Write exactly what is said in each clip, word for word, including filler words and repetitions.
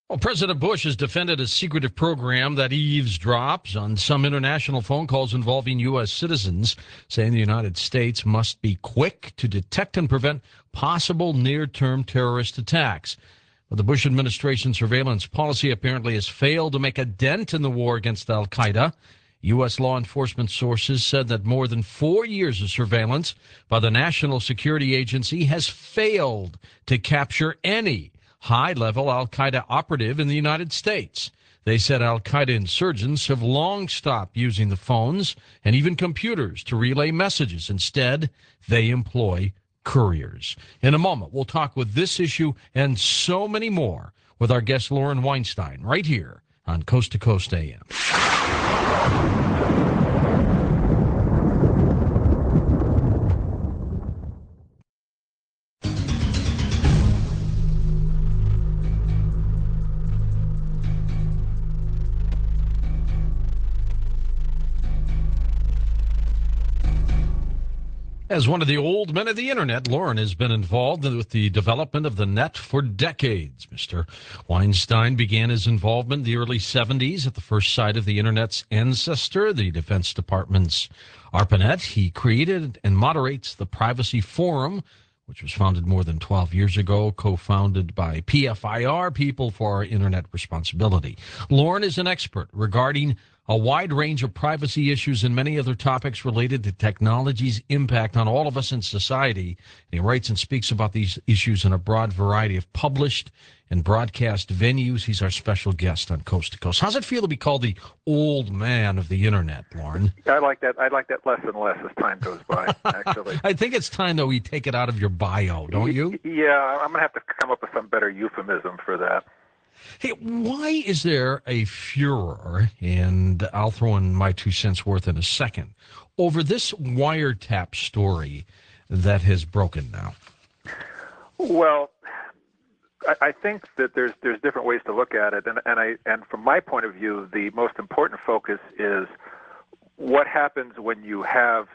Well, President Bush has defended a secretive program that eavesdrops on some international phone calls involving U S citizens, saying the United States must be quick to detect and prevent possible near-term terrorist attacks. But the Bush administration surveillance policy apparently has failed to make a dent in the war against al-Qaeda. U S law enforcement sources said that more than four years of surveillance by the National Security Agency has failed to capture any high-level al-Qaeda operative in the United States. They said al-Qaeda insurgents have long stopped using the phones and even computers to relay messages. Instead, they employ couriers. In a moment, we'll talk with this issue and so many more with our guest Lauren Weinstein right here on Coast to Coast A M. As one of the old men of the internet, Lauren has been involved with the development of the net for decades. Mister Weinstein began his involvement in the early seventies at the first site of the internet's ancestor, the Defense Department's ARPANET. He created and moderates the Privacy Forum, which was founded more than twelve years ago, co-founded by P F I R, People for Internet Responsibility. Lauren is an expert regarding a wide range of privacy issues and many other topics related to technology's impact on all of us in society. And he writes and speaks about these issues in a broad variety of published and broadcast venues. He's our special guest on Coast to Coast. How's it feel to be called the old man of the internet, Lauren? I like that. I like that less and less as time goes by, actually. I think it's time, though, we take it out of your bio, don't you? Yeah, I'm going to have to come up with some better euphemism for that. Hey, why is there a furor, and I'll throw in my two cents worth in a second, over this wiretap story that has broken now? Well, I, I think that there's there's different ways to look at it, and and I and from my point of view, the most important focus is what happens when you have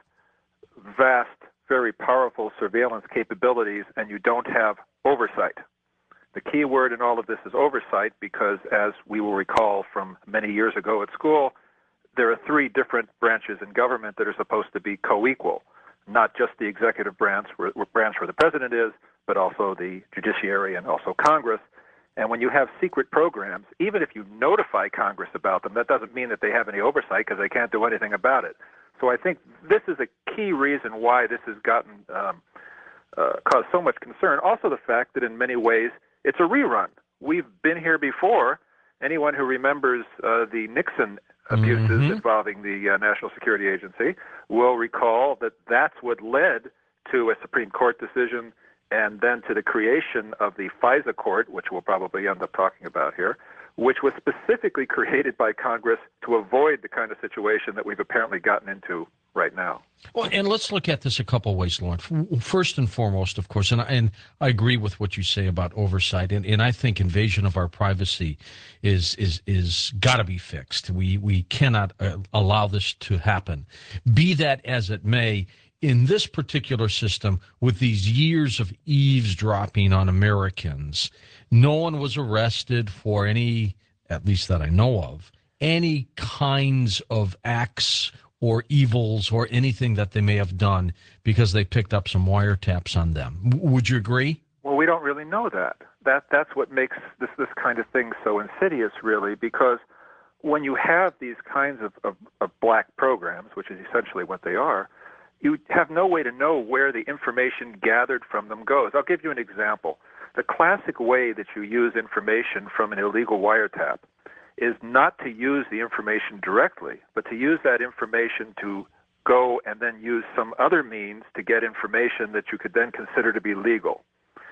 vast, very powerful surveillance capabilities and you don't have oversight. The key word in all of this is oversight because, as we will recall from many years ago at school, there are three different branches in government that are supposed to be co-equal, not just the executive branch where, branch where the president is, but also the judiciary and also Congress. And when you have secret programs, even if you notify Congress about them, that doesn't mean that they have any oversight because they can't do anything about it. So I think this is a key reason why this has gotten um, uh, caused so much concern. Also the fact that in many ways it's a rerun. We've been here before. Anyone who remembers uh, the Nixon abuses mm-hmm. involving the uh, National Security Agency will recall that that's what led to a Supreme Court decision and then to the creation of the FISA court, which we'll probably end up talking about here, which was specifically created by Congress to avoid the kind of situation that we've apparently gotten into right now. Well, and let's look at this a couple of ways, Lauren. First and foremost, of course, and I, and I agree with what you say about oversight, and, and I think invasion of our privacy is is is got to be fixed. We we cannot uh, allow this to happen. Be that as it may, in this particular system, with these years of eavesdropping on Americans, no one was arrested for any, at least that I know of, any kinds of acts or evils or anything that they may have done because they picked up some wiretaps on them. W- would you agree? Well, we don't really know that. That that's what makes this this kind of thing so insidious, really, because when you have these kinds of, of, of black programs, which is essentially what they are, you have no way to know where the information gathered from them goes. I'll give you an example. The classic way that you use information from an illegal wiretap is not to use the information directly, but to use that information to go and then use some other means to get information that you could then consider to be legal.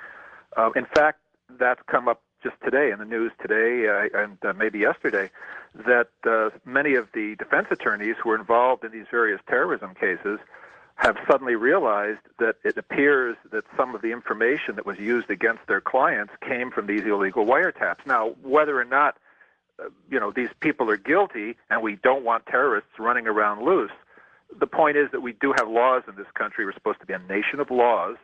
Uh, in fact, that's come up just today in the news today uh, and uh, maybe yesterday, that uh, many of the defense attorneys who are involved in these various terrorism cases have suddenly realized that it appears that some of the information that was used against their clients came from these illegal wiretaps. Now, whether or not uh, you know these people are guilty, and we don't want terrorists running around loose, the point is that we do have laws in this country. We're supposed to be a nation of laws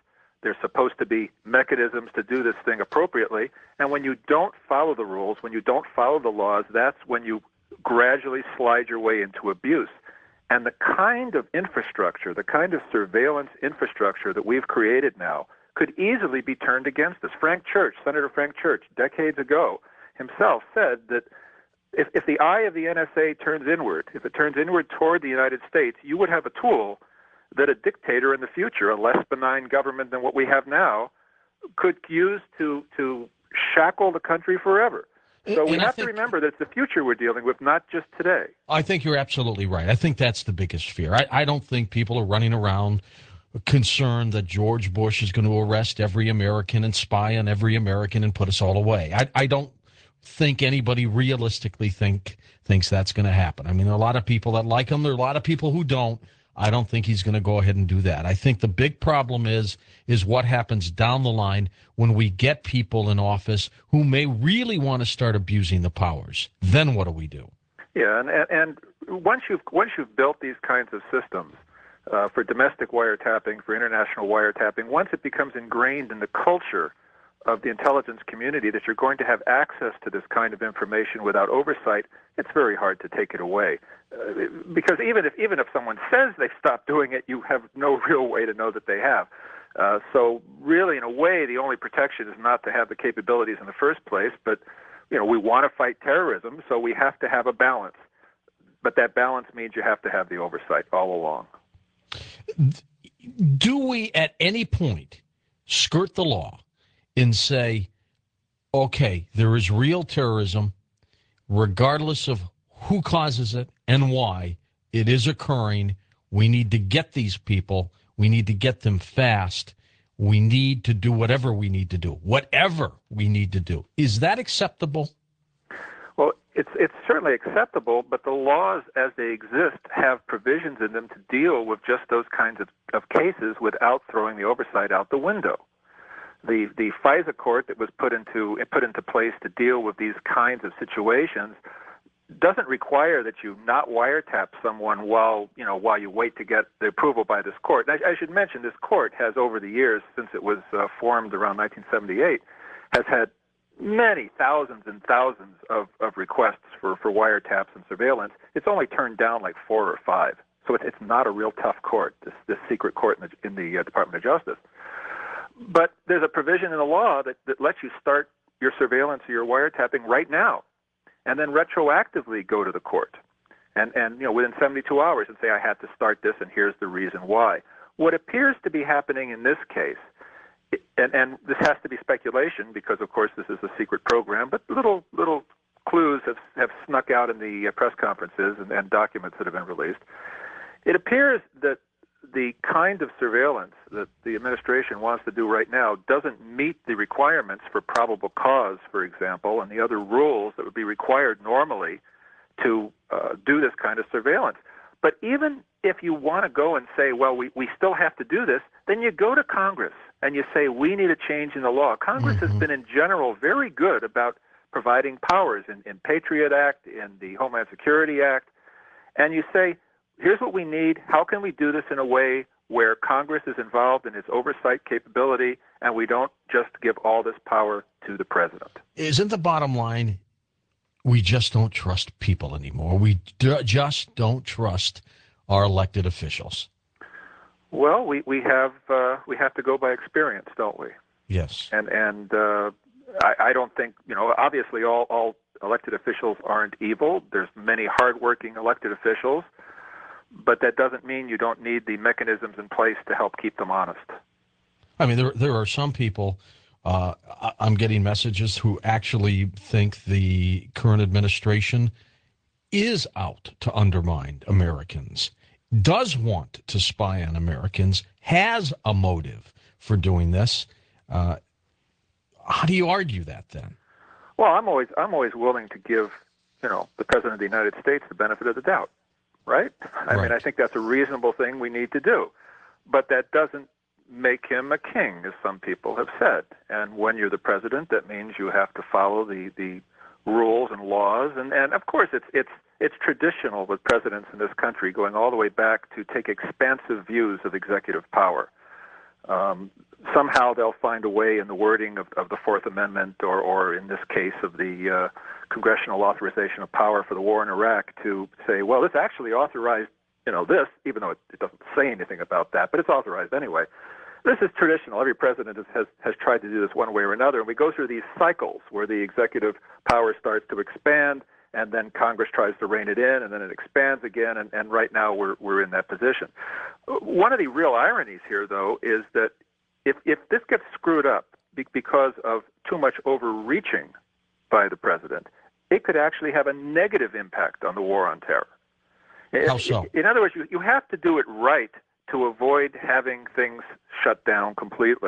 There's supposed to be mechanisms to do this thing appropriately. And when you don't follow the rules, when you don't follow the laws, that's when you gradually slide your way into abuse. And the kind of infrastructure, the kind of surveillance infrastructure that we've created now could easily be turned against us. Frank Church, Senator Frank Church, decades ago, himself said that if, if the eye of the N S A turns inward, if it turns inward toward the United States, you would have a tool that a dictator in the future, a less benign government than what we have now, could use to, to shackle the country forever. So we and have think, to remember that it's the future we're dealing with, not just today. I think you're absolutely right. I think that's the biggest fear. I, I don't think people are running around concerned that George Bush is going to arrest every American and spy on every American and put us all away. I, I don't think anybody realistically think thinks that's going to happen. I mean, there are a lot of people that like him. There are a lot of people who don't. I don't think he's going to go ahead and do that. I think the big problem is is what happens down the line when we get people in office who may really want to start abusing the powers. Then what do we do? Yeah, and and once you've once you've built these kinds of systems uh, for domestic wiretapping, for international wiretapping, once it becomes ingrained in the culture of the intelligence community that you're going to have access to this kind of information without oversight, it's very hard to take it away. Uh, because even if even if someone says they've stopped doing it, you have no real way to know that they have. Uh, so really, in a way, the only protection is not to have the capabilities in the first place, but you know, we want to fight terrorism, so we have to have a balance. But that balance means you have to have the oversight all along. Do we at any point skirt the law and say, okay, there is real terrorism, regardless of who causes it and why, it is occurring. We need to get these people. We need to get them fast. We need to do whatever we need to do, whatever we need to do. Is that acceptable? Well, it's it's certainly acceptable, but the laws as they exist have provisions in them to deal with just those kinds of, of cases without throwing the oversight out the window. The the FISA court that was put into put into place to deal with these kinds of situations doesn't require that you not wiretap someone while you know while you wait to get the approval by this court. And I, I should mention this court has, over the years since it was uh, formed around nineteen seventy-eight, has had many thousands and thousands of, of requests for, for wiretaps and surveillance. It's only turned down like four or five. So it's, it's not a real tough court, this, this secret court in the, in the uh, Department of Justice. But there's a provision in the law that, that lets you start your surveillance or your wiretapping right now, and then retroactively go to the court, and, and you know within seventy-two hours and say, I had to start this, and here's the reason why. What appears to be happening in this case, and, and this has to be speculation because, of course, this is a secret program, but little little clues have, have snuck out in the press conferences and, and documents that have been released. It appears that the kind of surveillance that the administration wants to do right now doesn't meet the requirements for probable cause, for example, and the other rules that would be required normally to uh, do this kind of surveillance. But even if you want to go and say, well, we, we still have to do this, then you go to Congress and you say, we need a change in the law. Congress mm-hmm. has been, in general, very good about providing powers in, in Patriot Act, in the Homeland Security Act, and you say, here's what we need. How can we do this in a way where Congress is involved in its oversight capability and we don't just give all this power to the president? Isn't the bottom line, we just don't trust people anymore? We d- just don't trust our elected officials. Well, we, we have uh, we have to go by experience, don't we? Yes. And and uh, I, I don't think, you know, obviously all, all elected officials aren't evil. There's many hardworking elected officials. But that doesn't mean you don't need the mechanisms in place to help keep them honest. I mean, there there are some people, uh, I'm getting messages who actually think the current administration is out to undermine Americans, does want to spy on Americans, has a motive for doing this. Uh, how do you argue that then? Well, I'm always I'm always willing to give, you know, the President of the United States the benefit of the doubt. Right? I right. mean, I think that's a reasonable thing we need to do. But that doesn't make him a king, as some people have said. And when you're the president, that means you have to follow the, the rules and laws. And, and of course, it's it's it's traditional with presidents in this country, going all the way back, to take expansive views of executive power. Um, somehow they'll find a way in the wording of, of the Fourth Amendment, or, or in this case of the uh, Congressional Authorization of Power for the War in Iraq, to say, well, this actually authorized, you know, this, even though it, it doesn't say anything about that, but it's authorized anyway. This is traditional. Every president has, has, has tried to do this one way or another, and we go through these cycles where the executive power starts to expand, and then Congress tries to rein it in, and then it expands again, and, and right now we're, we're in that position. One of the real ironies here, though, is that if, if this gets screwed up because of too much overreaching by the president, it could actually have a negative impact on the war on terror. How so? In other words, you, you have to do it right to avoid having things shut down completely.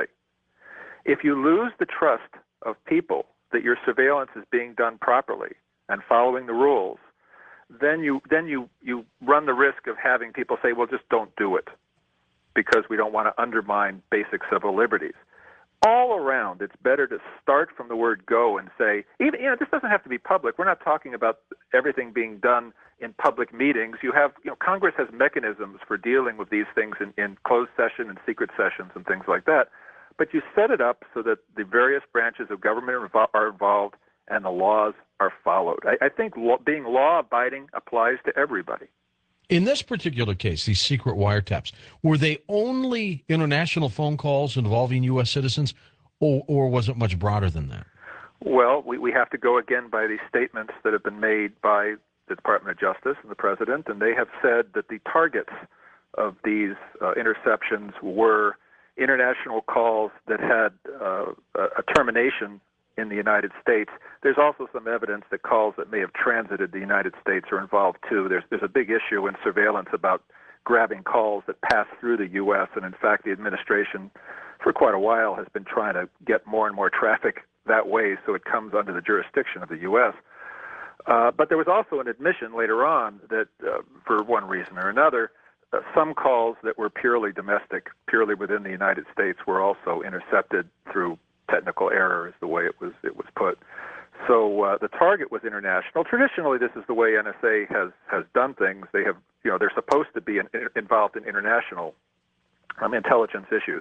If you lose the trust of people that your surveillance is being done properly and following the rules, then you then you, you run the risk of having people say, well, just don't do it because we don't want to undermine basic civil liberties. All around, it's better to start from the word go and say, even, you know, this doesn't have to be public. We're not talking about everything being done in public meetings. You have, you know, Congress has mechanisms for dealing with these things in, in closed session and secret sessions and things like that. But you set it up so that the various branches of government are involved and the laws are followed. I, I think law, being law-abiding applies to everybody. In this particular case, these secret wiretaps, were they only international phone calls involving U S citizens, or, or was it much broader than that? Well, we, we have to go again by the statements that have been made by the Department of Justice and the President, and they have said that the targets of these uh, interceptions were international calls that had uh, a termination in the United States. There's also some evidence that calls that may have transited the United States are involved too. There's there's a big issue in surveillance about grabbing calls that pass through the U S, and in fact the administration for quite a while has been trying to get more and more traffic that way so it comes under the jurisdiction of the U S. Uh, but there was also an admission later on that uh, for one reason or another, uh, some calls that were purely domestic, purely within the United States, were also intercepted through technical error, is the way it was it was put. So uh, the target was international. Traditionally, this is the way N S A has has done things. They have, you know, they're supposed to be in, in, involved in international um, intelligence issues.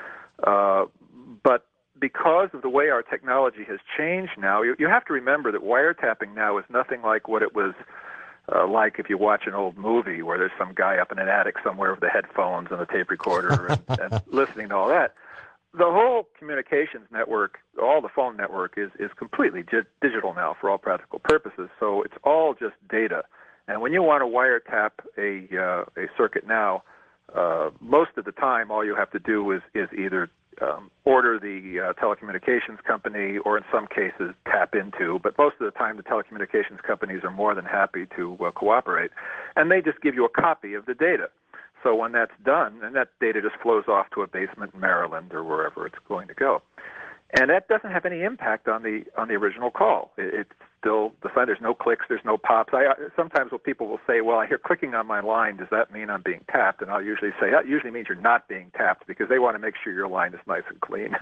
Uh, but because of the way our technology has changed now, you, you have to remember that wiretapping now is nothing like what it was uh, like if you watch an old movie where there's some guy up in an attic somewhere with the headphones and the tape recorder and, and listening to all that. The whole communications network, all the phone network, is, is completely di- digital now for all practical purposes. So it's all just data. And when you want to wiretap a uh, a circuit now, uh, most of the time all you have to do is, is either um, order the uh, telecommunications company or in some cases tap into, but most of the time the telecommunications companies are more than happy to uh, cooperate. And they just give you a copy of the data. So when that's done, and that data just flows off to a basement in Maryland or wherever it's going to go, and that doesn't have any impact on the on the original call. It, it's still the sign. There's no clicks. There's no pops. I sometimes what people will say, well, I hear clicking on my line. Does that mean I'm being tapped? And I'll usually say that usually means you're not being tapped because they want to make sure your line is nice and clean.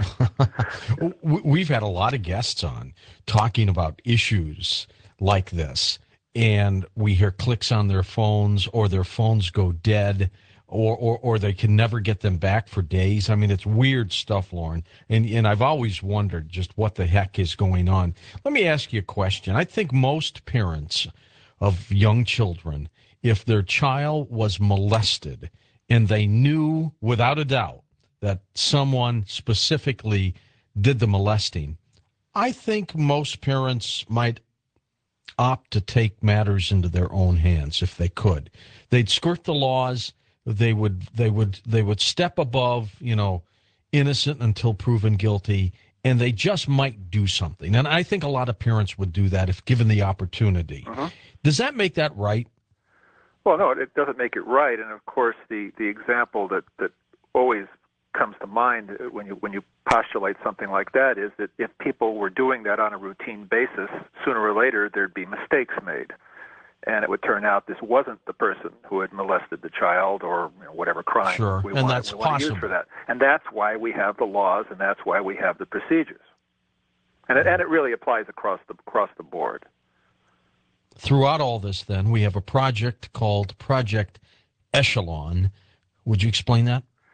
We've had a lot of guests on talking about issues like this, and we hear clicks on their phones or their phones go dead. Or, or or they can never get them back for days. I mean, it's weird stuff, Lauren. And and I've always wondered just what the heck is going on. Let me ask you a question. I think most parents of young children, if their child was molested and they knew without a doubt that someone specifically did the molesting, I think most parents might opt to take matters into their own hands if they could. They'd skirt the laws. They would, they would, they would step above, you know, innocent until proven guilty, and they just might do something. And I think a lot of parents would do that if given the opportunity. Uh-huh. Does that make that right? Well, no, it doesn't make it right. And of course, the, the example that, that always comes to mind when you when you postulate something like that is that if people were doing that on a routine basis, sooner or later there'd be mistakes made. And it would turn out this wasn't the person who had molested the child or you know, whatever crime sure. we, and want, that's we want to use for that. And that's why we have the laws, and that's why we have the procedures. And it, and it really applies across the across the board. Throughout all this, then, we have a project called Project Echelon. Would you explain that?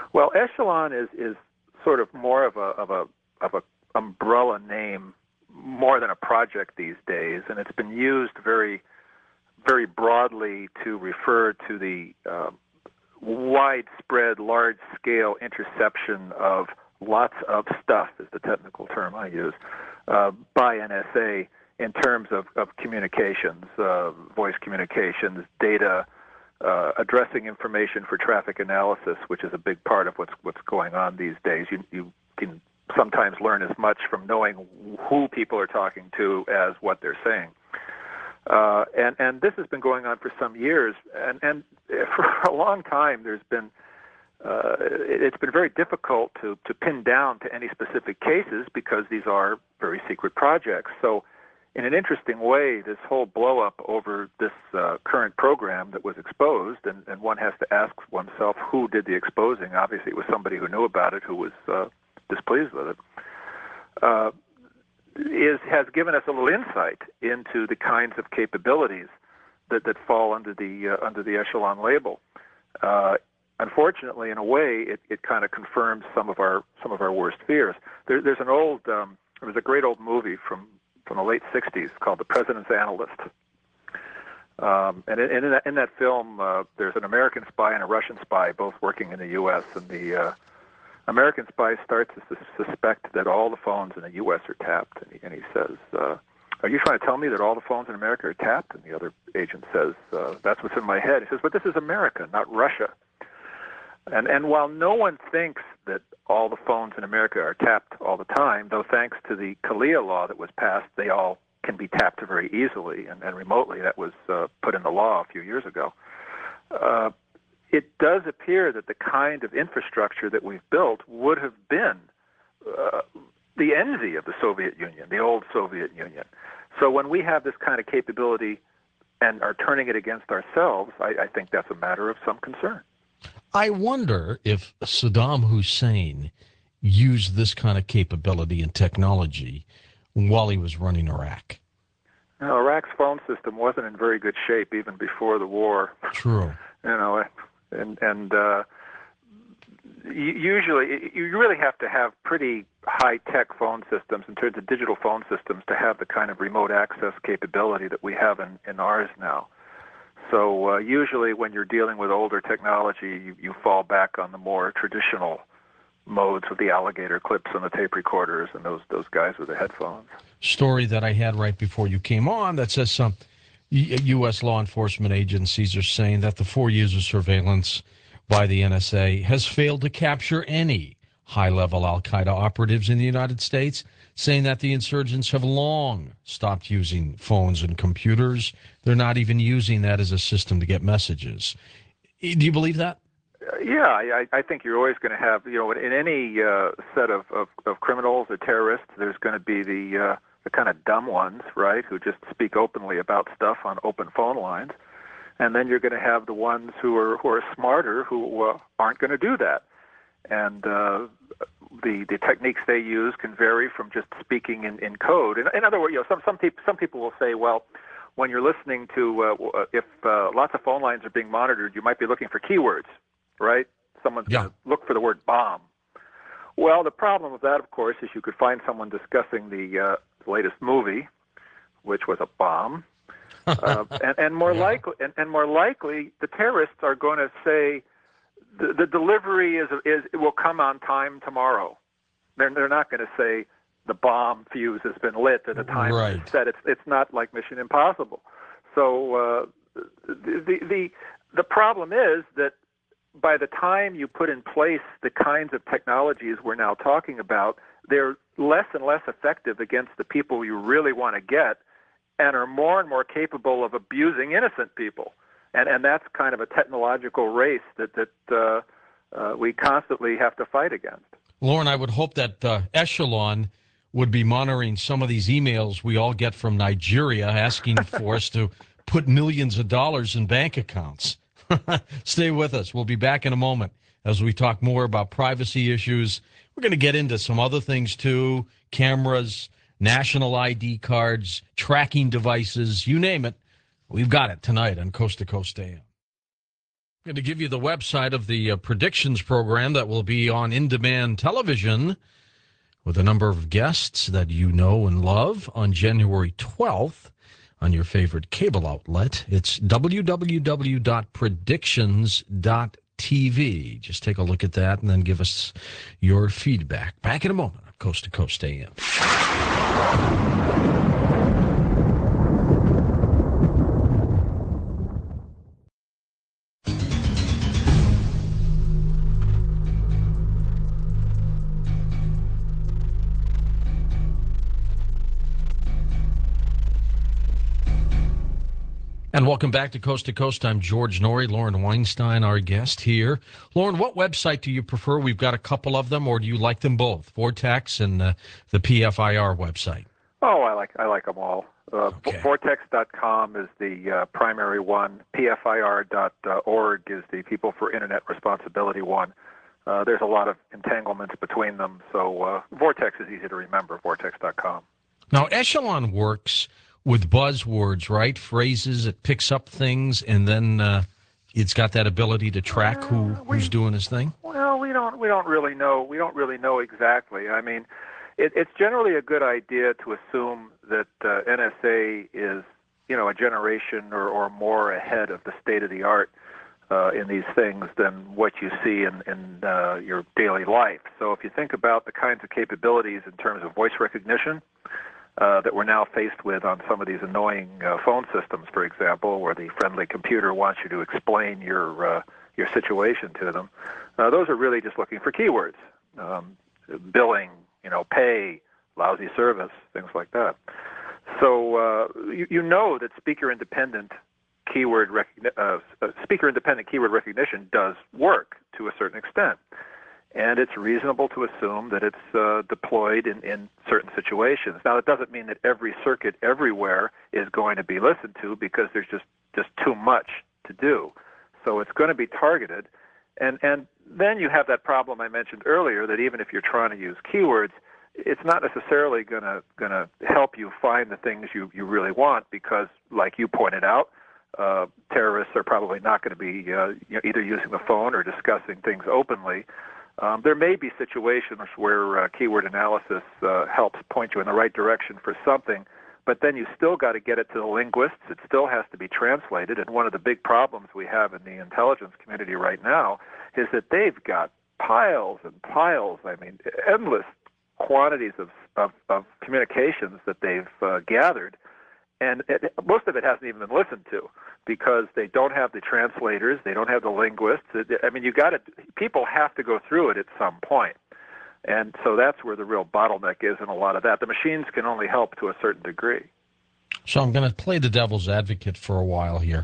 Well, Echelon is, is sort of more of a of a of a umbrella name more than a project these days, and it's been used very very broadly to refer to the uh, widespread, large-scale interception of lots of stuff, is the technical term I use, uh, by N S A in terms of, of communications, uh, voice communications, data, uh, addressing information for traffic analysis, which is a big part of what's what's going on these days. You, you can sometimes learn as much from knowing who people are talking to as what they're saying. Uh, and, and this has been going on for some years, and, and for a long time there's been, uh, it, it's been very difficult to, to pin down to any specific cases because these are very secret projects. So in an interesting way, this whole blow-up over this uh, current program that was exposed, and, and one has to ask oneself who did the exposing. Obviously it was somebody who knew about it, who was uh, displeased with it. Uh, is has given us a little insight into the kinds of capabilities that, that fall under the uh, under the Echelon label. Uh, unfortunately, in a way, it, it kind of confirms some of our some of our worst fears. There, there's an old um, there was a great old movie from, from the late sixties called The President's Analyst. Um, and in, in, that, in that film, uh, there's an American spy and a Russian spy both working in the U S, and the uh, American spy starts to suspect that all the phones in the U S are tapped, and he, and he says, uh, are you trying to tell me that all the phones in America are tapped? And the other agent says, uh, that's what's in my head. He says, but this is America, not Russia. And, and while no one thinks that all the phones in America are tapped all the time, though thanks to the CALEA law that was passed, they all can be tapped very easily and, and remotely. That was uh, put in the law a few years ago. Uh, It does appear that the kind of infrastructure that we've built would have been uh, the envy of the Soviet Union, the old Soviet Union. So when we have this kind of capability and are turning it against ourselves, I, I think that's a matter of some concern. I wonder if Saddam Hussein used this kind of capability and technology while he was running Iraq. Now, Iraq's phone system wasn't in very good shape even before the war. True. You know, and and uh, usually you really have to have pretty high-tech phone systems in terms of digital phone systems to have the kind of remote access capability that we have in, in ours now. So uh, usually when you're dealing with older technology, you, you fall back on the more traditional modes with the alligator clips and the tape recorders and those those guys with the headphones. Story that I had right before you came on that says some U S law enforcement agencies are saying that the four years of surveillance by the N S A has failed to capture any high-level al-Qaeda operatives in the United States, saying that the insurgents have long stopped using phones and computers. They're not even using that as a system to get messages. Do you believe that? Yeah, I, I think you're always going to have, you know, in any uh, set of, of, of criminals or terrorists, there's going to be the uh, the kind of dumb ones, right, who just speak openly about stuff on open phone lines, and then you're going to have the ones who are who are smarter, who uh, aren't going to do that, and uh, the the techniques they use can vary from just speaking in, in code. In, in other words, you know, some some people some people will say, well, when you're listening to uh, if uh, lots of phone lines are being monitored, you might be looking for keywords. Right? Someone's yeah. going to look for the word bomb. Well, the problem with that, of course, is you could find someone discussing the uh, latest movie, which was a bomb, uh, and, and more yeah. likely, and, and more likely, the terrorists are going to say the, the delivery is is it will come on time tomorrow. They're they're not going to say the bomb fuse has been lit at a time right. set. It's it's not like Mission Impossible. So uh, the, the the the problem is that by the time you put in place the kinds of technologies we're now talking about, they're less and less effective against the people you really want to get and are more and more capable of abusing innocent people. And and that's kind of a technological race that, that uh, uh, we constantly have to fight against. Lauren, I would hope that uh, Echelon would be monitoring some of these emails we all get from Nigeria asking for us to put millions of dollars in bank accounts. Stay with us. We'll be back in a moment as we talk more about privacy issues. We're going to get into some other things, too. Cameras, national I D cards, tracking devices, you name it. We've got it tonight on Coast to Coast A M. Going to give you the website of the uh, predictions program that will be on in-demand television with a number of guests that you know and love on January twelfth on your favorite cable outlet. It's w w w dot predictions dot t v. Just take a look at that and then give us your feedback. Back in a moment on Coast to Coast A M. And welcome back to Coast to Coast. I'm George Noory, Lauren Weinstein, our guest here. Lauren, what website do you prefer? We've got a couple of them, or do you like them both? Vortex and uh, the P F I R website. Oh, I like I like them all. Uh, Okay. vortex dot com is the uh, primary one. P F I R dot org is the People for Internet Responsibility one. Uh, there's a lot of entanglements between them, so uh, Vortex is easy to remember, vortex dot com. Now, Echelon works with buzzwords, right? Phrases. It picks up things, and then uh, it's got that ability to track who, Uh, we- who's doing his thing. Well, we don't we don't really know we don't really know exactly. I mean, it, it's generally a good idea to assume that uh, N S A is you know a generation or, or more ahead of the state of the art uh, in these things than what you see in in uh, your daily life. So if you think about the kinds of capabilities in terms of voice recognition uh, that we're now faced with on some of these annoying uh, phone systems, for example, where the friendly computer wants you to explain your uh, your situation to them. Uh, those are really just looking for keywords, um, billing, you know, pay, lousy service, things like that. So uh, you, you know that speaker-independent keyword recogni- uh, speaker-independent keyword recognition does work to a certain extent, and it's reasonable to assume that it's uh, deployed in, in certain situations. Now, it doesn't mean that every circuit everywhere is going to be listened to because there's just, just too much to do. So it's going to be targeted. And and then you have that problem I mentioned earlier that even if you're trying to use keywords, it's not necessarily going to going to help you find the things you, you really want because, like you pointed out, uh, terrorists are probably not going to be uh, you know, either using the phone or discussing things openly. Um, there may be situations where uh, keyword analysis uh, helps point you in the right direction for something, but then you still got to get it to the linguists. It still has to be translated. And one of the big problems we have in the intelligence community right now is that they've got piles and piles, I mean, endless quantities of, of, of communications that they've uh, gathered. And it, most of it hasn't even been listened to because they don't have the translators, they don't have the linguists. I mean, you got to, people have to go through it at some point. And so that's where the real bottleneck is in a lot of that. The machines can only help to a certain degree. So I'm going to play the devil's advocate for a while here.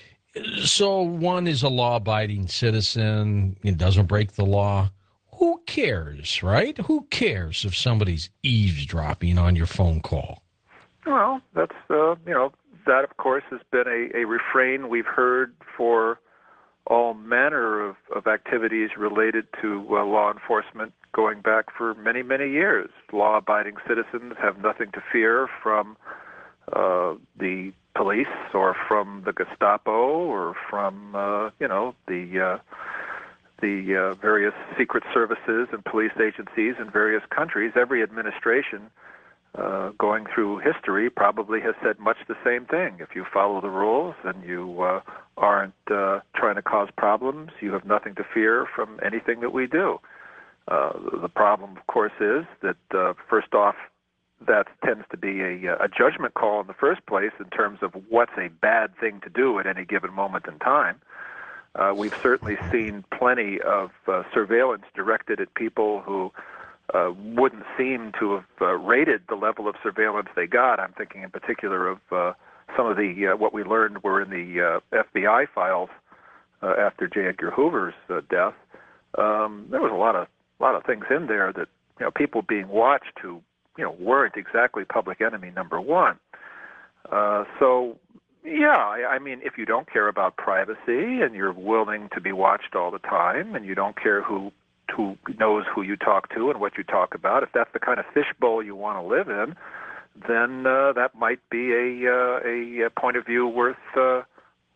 So one is a law-abiding citizen. It doesn't break the law. Who cares, right? Who cares if somebody's eavesdropping on your phone call? Well, that's, uh, you know, that, of course, has been a, a refrain we've heard for all manner of, of activities related to uh, law enforcement going back for many, many years. Law-abiding citizens have nothing to fear from uh, the police or from the Gestapo or from, uh, you know, the uh, the uh, various secret services and police agencies in various countries. Every administration uh, going through history probably has said much the same thing. If you follow the rules and you uh, aren't uh, trying to cause problems, you have nothing to fear from anything that we do. Uh, the problem, of course, is that, uh, first off, that tends to be a, a judgment call in the first place in terms of what's a bad thing to do at any given moment in time. Uh, we've certainly seen plenty of uh, surveillance directed at people who uh, wouldn't seem to have uh, rated the level of surveillance they got. I'm thinking in particular of uh, some of the, uh, what we learned were in the uh, F B I files uh, after J. Edgar Hoover's uh, death. Um, there was a lot of a lot of things in there that, you know, people being watched who, you know, weren't exactly public enemy number one. Uh, so, yeah, I, I mean, if you don't care about privacy and you're willing to be watched all the time and you don't care who who knows who you talk to and what you talk about, if that's the kind of fishbowl you want to live in, then uh, that might be a, uh, a point of view worth uh,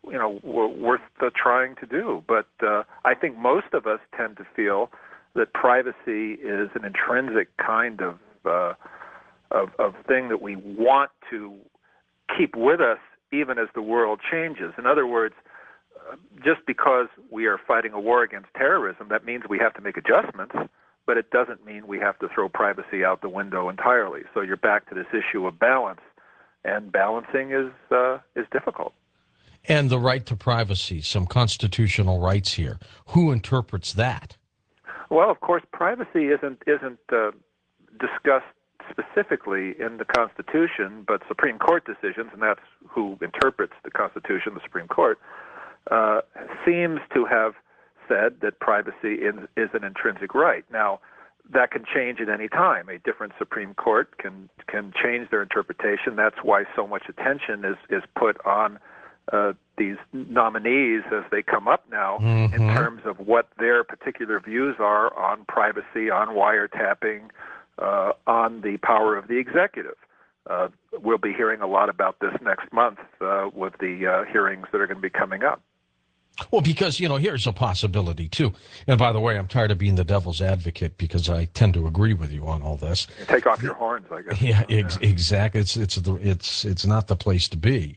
you know, w- worth uh, trying to do. But uh, I think most of us tend to feel that privacy is an intrinsic kind of, uh, of of thing that we want to keep with us even as the world changes. In other words, uh, just because we are fighting a war against terrorism, that means we have to make adjustments, but it doesn't mean we have to throw privacy out the window entirely. So you're back to this issue of balance, and balancing is uh, is difficult. And the right to privacy, some constitutional rights here. Who interprets that? Well, of course, privacy isn't isn't uh, discussed specifically in the Constitution, but Supreme Court decisions, and that's who interprets the Constitution, the Supreme Court, uh, seems to have said that privacy is, is an intrinsic right. Now, that can change at any time. A different Supreme Court can can change their interpretation. That's why so much attention is, is put on uh, these nominees as they come up now mm-hmm. in terms of what their particular views are on privacy, on wiretapping, uh, on the power of the executive. Uh, we'll be hearing a lot about this next month uh, with the uh, hearings that are going to be coming up. Well, because, you know, here's a possibility, too. And by the way, I'm tired of being the devil's advocate because I tend to agree with you on all this. Take off your horns, I guess. Yeah, ex- exactly. It's, it's, the, it's, it's not the place to be.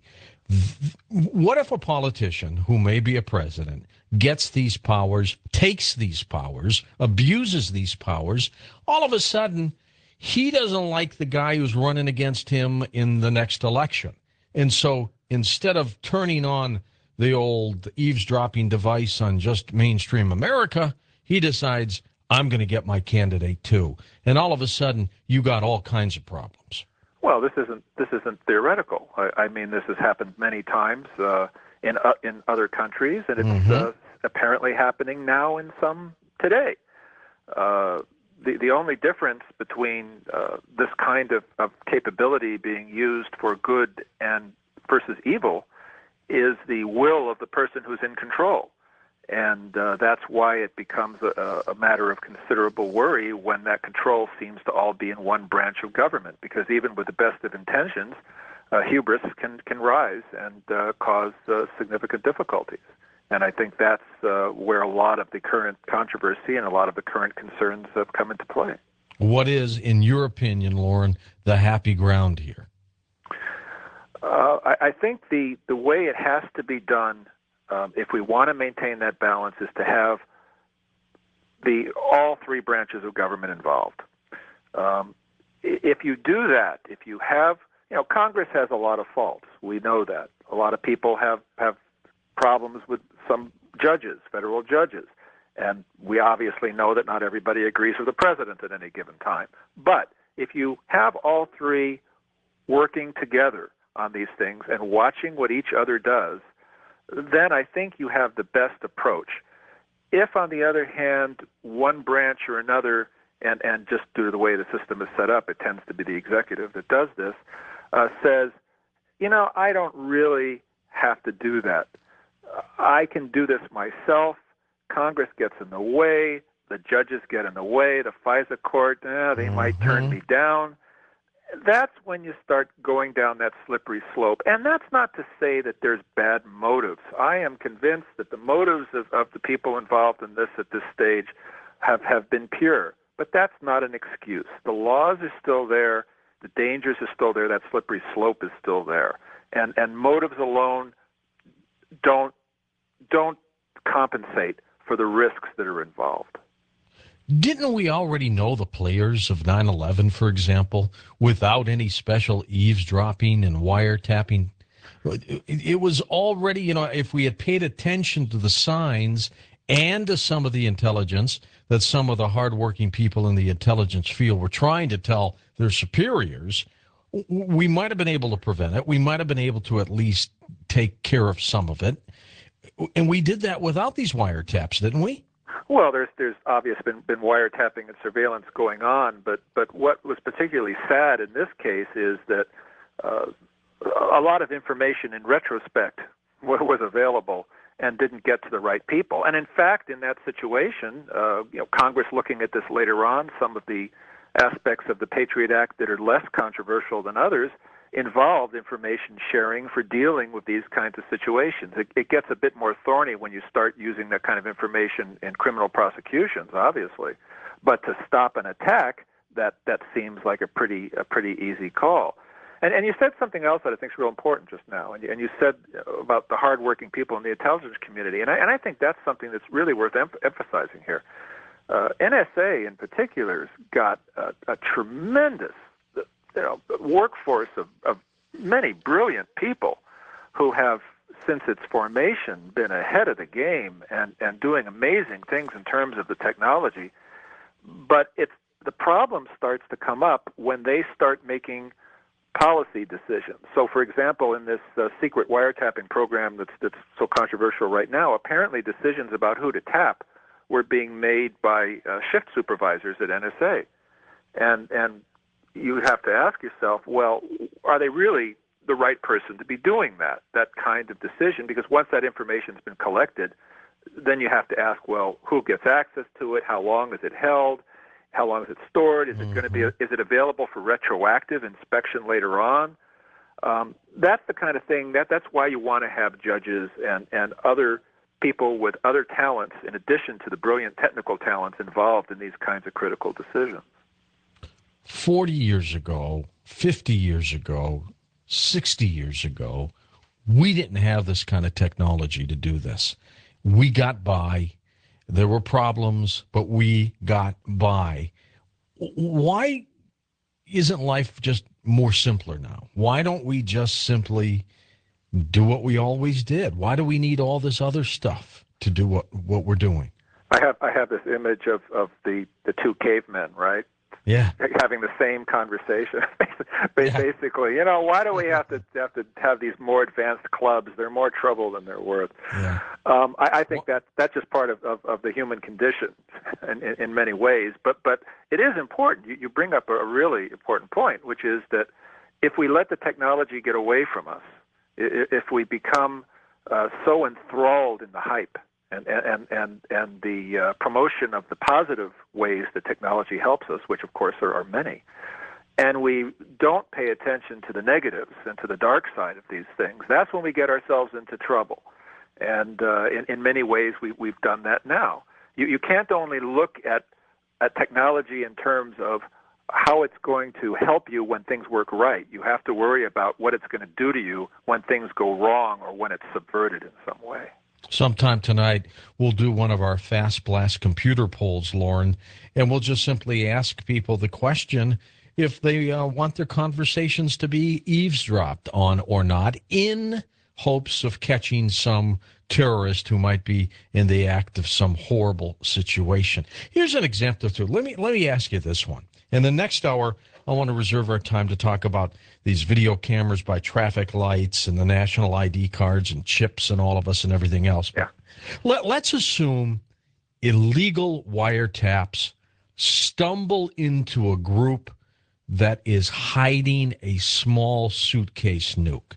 What if a politician who may be a president gets these powers, takes these powers, abuses these powers, all of a sudden he doesn't like the guy who's running against him in the next election. And so instead of turning on the old eavesdropping device on just mainstream America, he decides, I'm going to get my candidate too. And all of a sudden, you got all kinds of problems. Well, this isn't this isn't theoretical. I, I mean, this has happened many times uh, in uh, in other countries, and it's mm-hmm. uh, apparently happening now in some today. Uh, the the only difference between uh, this kind of, of capability being used for good and versus evil is the will of the person who's in control. And uh, that's why it becomes a, a matter of considerable worry when that control seems to all be in one branch of government, because even with the best of intentions, uh, hubris can, can rise and uh, cause uh, significant difficulties. And I think that's uh, where a lot of the current controversy and a lot of the current concerns have come into play. What is, in your opinion, Loren, the happy ground here? Uh, I, I think the, the way it has to be done, um, if we want to maintain that balance, is to have the all three branches of government involved. Um, if you do that, if you have, you know, Congress has a lot of faults. We know that. A lot of people have, have problems with some judges, federal judges. And we obviously know that not everybody agrees with the president at any given time. But if you have all three working together on these things and watching what each other does, then I think you have the best approach. If, on the other hand, one branch or another, and, and just due to the way the system is set up, it tends to be the executive that does this, uh, says, you know, I don't really have to do that. I can do this myself. Congress gets in the way. The judges get in the way. The FISA court, eh, they mm-hmm. might turn me down. That's when you start going down that slippery slope. And that's not to say that there's bad motives. I am convinced that the motives of, of the people involved in this at this stage have, have been pure. But that's not an excuse. The laws are still there. The dangers are still there. That slippery slope is still there. And, and motives alone don't, don't compensate for the risks that are involved. Didn't we already know the players of nine eleven, for example, without any special eavesdropping and wiretapping? It was already, you know, if we had paid attention to the signs and to some of the intelligence that some of the hardworking people in the intelligence field were trying to tell their superiors, we might have been able to prevent it. We might have been able to at least take care of some of it. And we did that without these wiretaps, didn't we? Well, there's there's obviously been, been wiretapping and surveillance going on, but, but what was particularly sad in this case is that uh, a lot of information in retrospect was available and didn't get to the right people. And in fact, in that situation, uh, you know, Congress looking at this later on, some of the aspects of the Patriot Act that are less controversial than others, involved information sharing for dealing with these kinds of situations. It, it gets a bit more thorny when you start using that kind of information in criminal prosecutions, obviously. But to stop an attack, that, that seems like a pretty a pretty easy call. And, and you said something else that I think is real important just now, and you, and you said about the hardworking people in the intelligence community, and I, and I think that's something that's really worth em- emphasizing here. Uh, N S A in particular has got a, a tremendous you know, workforce of, of many brilliant people who have, since its formation, been ahead of the game and, and doing amazing things in terms of the technology. But it's, the problem starts to come up when they start making policy decisions. So, for example, in this uh, secret wiretapping program that's, that's so controversial right now, apparently decisions about who to tap were being made by uh, shift supervisors at N S A. And, and you have to ask yourself, well, are they really the right person to be doing that, that kind of decision? Because once that information's been collected, then you have to ask, well, who gets access to it? How long is it held? How long is it stored? Is it mm-hmm. going to be? Is it available for retroactive inspection later on? Um, that's the kind of thing that that's why you want to have judges and, and other people with other talents, in addition to the brilliant technical talents involved in these kinds of critical decisions. Forty years ago, fifty years ago, sixty years ago, we didn't have this kind of technology to do this. We got by. There were problems, but we got by. Why isn't life just more simpler now? Why don't we just simply do what we always did? Why do we need all this other stuff to do what, what we're doing? I have I have this image of, of the, the two cavemen, right? Yeah. Having the same conversation. Basically, you know, why do we have to have to have these more advanced clubs? They're more trouble than they're worth. Yeah. Um, I, I think that that's just part of, of, of the human condition in, in, in many ways. But but it is important. You, you bring up a really important point, which is that if we let the technology get away from us, if we become uh, so enthralled in the hype and and and and the uh, promotion of the positive ways that technology helps us, which of course there are many, and we don't pay attention to the negatives and to the dark side of these things, that's when we get ourselves into trouble. And uh, in, in many ways, we, we've done that now. You, you can't only look at, at technology in terms of how it's going to help you when things work right. You have to worry about what it's going to do to you when things go wrong or when it's subverted in some way. Sometime tonight, we'll do one of our Fast Blast computer polls, Lauren, and we'll just simply ask people the question if they uh, want their conversations to be eavesdropped on or not, in hopes of catching some terrorist who might be in the act of some horrible situation. Here's an example too. Let me let me ask you this one. In the next hour, I want to reserve our time to talk about these video cameras by traffic lights and the national I D cards and chips and all of us and everything else. Yeah. Let, let's assume illegal wiretaps stumble into a group that is hiding a small suitcase nuke.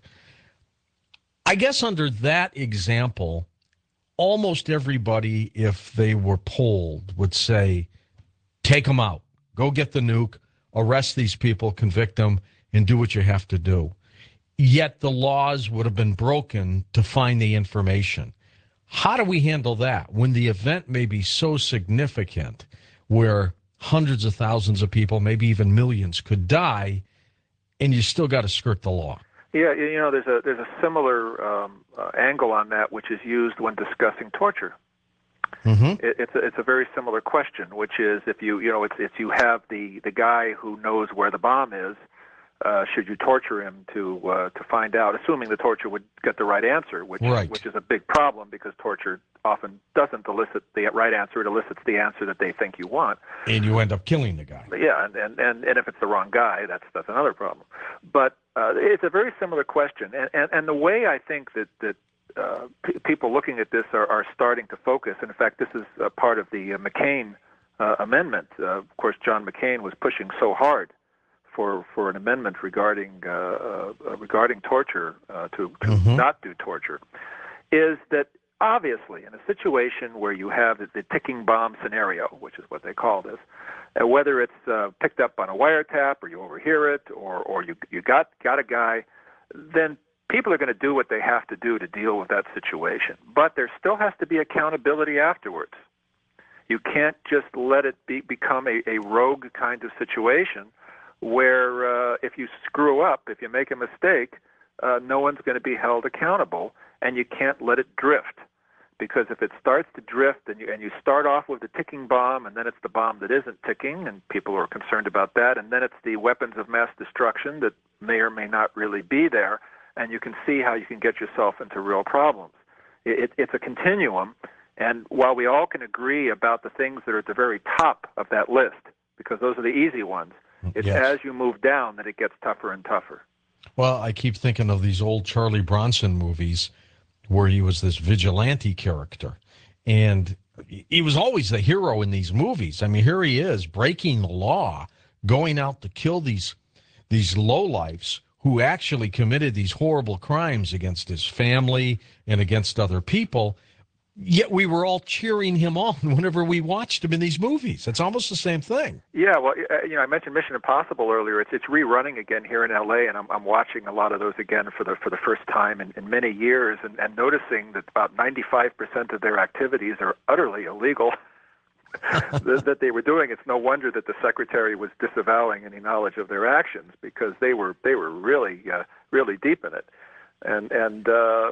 I guess under that example, almost everybody, if they were polled, would say, take them out, go get the nuke, arrest these people, convict them, and do what you have to do. Yet the laws would have been broken to find the information. How do we handle that when the event may be so significant where hundreds of thousands of people, maybe even millions, could die, and you still got to skirt the law? Yeah, you know, there's a there's a similar um, uh, angle on that, which is used when discussing torture. Mm-hmm. It, it's a, it's a very similar question, which is if you you know it's if you have the, the guy who knows where the bomb is, uh, should you torture him to uh, to find out? Assuming the torture would get the right answer, which right. which is a big problem because torture often doesn't elicit the right answer; it elicits the answer that they think you want, and you end up killing the guy. Yeah, and and, and, and if it's the wrong guy, that's that's another problem. But uh, it's a very similar question, and, and and the way I think that that uh, p- people looking at this are, are starting to focus. And in fact, this is uh, part of the uh, McCain uh, amendment. Uh, of course, John McCain was pushing so hard for for an amendment regarding uh, uh, regarding torture uh, to to mm-hmm. not do torture. Is that obviously, in a situation where you have the, the ticking bomb scenario, which is what they call this, uh, whether it's uh, picked up on a wiretap or you overhear it or, or you, you got, got a guy, then people are going to do what they have to do to deal with that situation. But there still has to be accountability afterwards. You can't just let it be, become a, a rogue kind of situation where uh, if you screw up, if you make a mistake, uh, no one's going to be held accountable, and you can't let it drift. Because if it starts to drift and you, and you start off with the ticking bomb, and then it's the bomb that isn't ticking, and people are concerned about that, and then it's the weapons of mass destruction that may or may not really be there, and you can see how you can get yourself into real problems. It, it's a continuum, and while we all can agree about the things that are at the very top of that list, because those are the easy ones, it's Yes. as you move down that it gets tougher and tougher. Well, I keep thinking of these old Charlie Bronson movies where he was this vigilante character. And he was always the hero in these movies. I mean, here he is breaking the law, going out to kill these, these lowlifes who actually committed these horrible crimes against his family and against other people. Yet we were all cheering him on whenever we watched him in these movies. It's almost the same thing. Yeah, well, you know, I mentioned Mission Impossible earlier. It's it's rerunning again here in L A, and I'm I'm watching a lot of those again for the for the first time in, in many years, and, and noticing that about ninety-five percent of their activities are utterly illegal. that, that they were doing. It's no wonder that the secretary was disavowing any knowledge of their actions, because they were they were really uh, really deep in it, and and. Uh,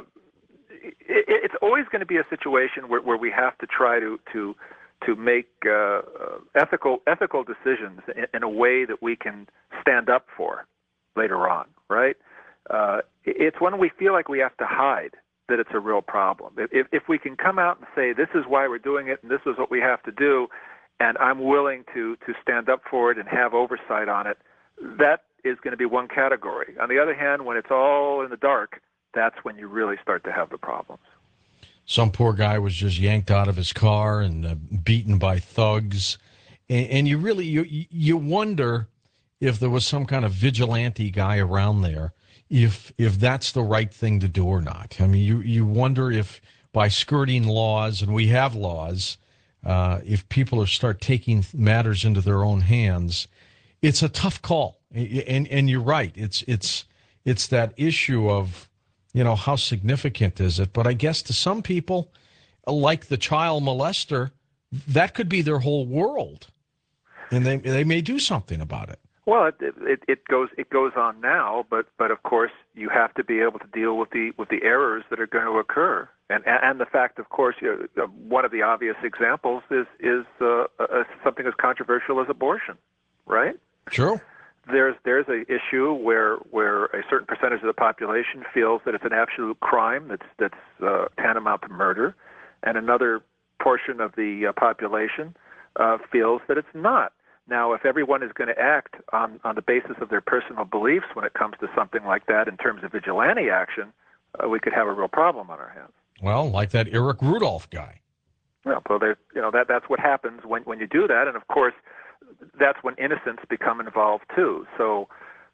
It, it's always going to be a situation where, where we have to try to to to make uh, ethical ethical decisions in, in a way that we can stand up for later on, right? Uh, it's when we feel like we have to hide that it's a real problem. If, if we can come out and say, this is why we're doing it and this is what we have to do, and I'm willing to to stand up for it and have oversight on it, that is going to be one category. On the other hand, when it's all in the dark, that's when you really start to have the problems. Some poor guy was just yanked out of his car and uh, beaten by thugs. And, and you really, you, you wonder if there was some kind of vigilante guy around there, if if that's the right thing to do or not. I mean, you, you wonder if by skirting laws, and we have laws, uh, if people are start taking matters into their own hands, it's a tough call. And and you're right. It's it's it's that issue of, you know, how significant is it? But I guess to some people, like the child molester, that could be their whole world, and they they may do something about it. Well, it, it, it goes it goes on now, but but of course you have to be able to deal with the with the errors that are going to occur, and and the fact, of course, you know, one of the obvious examples is is uh, uh, something as controversial as abortion, right? Sure. There's there's a issue where where a certain percentage of the population feels that it's an absolute crime that's that's uh, tantamount to murder, and another portion of the uh, population uh, feels that it's not. Now, if everyone is going to act on on the basis of their personal beliefs when it comes to something like that in terms of vigilante action, uh, we could have a real problem on our hands. Well, like that Eric Rudolph guy. Well, so there's you know that that's what happens when when you do that, and of course, that's when innocents become involved too. So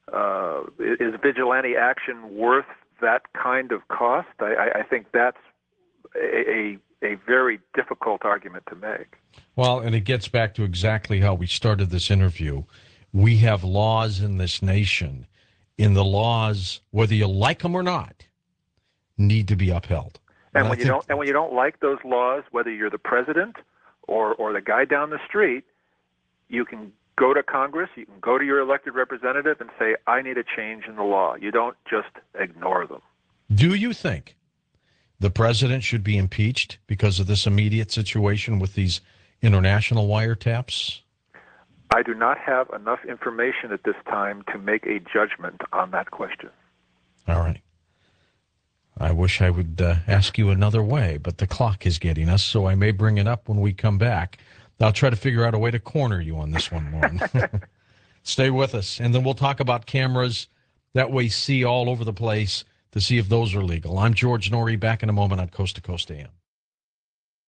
uh, is vigilante action worth that kind of cost? I, I think that's a, a, a very difficult argument to make. Well, and it gets back to exactly how we started this interview. We have laws in this nation, and the laws, whether you like them or not, need to be upheld. And, and when you don't, and when you don't like those laws, whether you're the president or or the guy down the street, you can go to Congress, you can go to your elected representative and say, I need a change in the law. You don't just ignore them. Do you think the president should be impeached because of this immediate situation with these international wiretaps? I do not have enough information at this time to make a judgment on that question. All right. I wish I would uh, ask you another way, but the clock is getting us, so I may bring it up when we come back. I'll try to figure out a way to corner you on this one, Warren. Stay with us, and then we'll talk about cameras that we see all over the place to see if those are legal. I'm George Noory, back in a moment on Coast to Coast A M.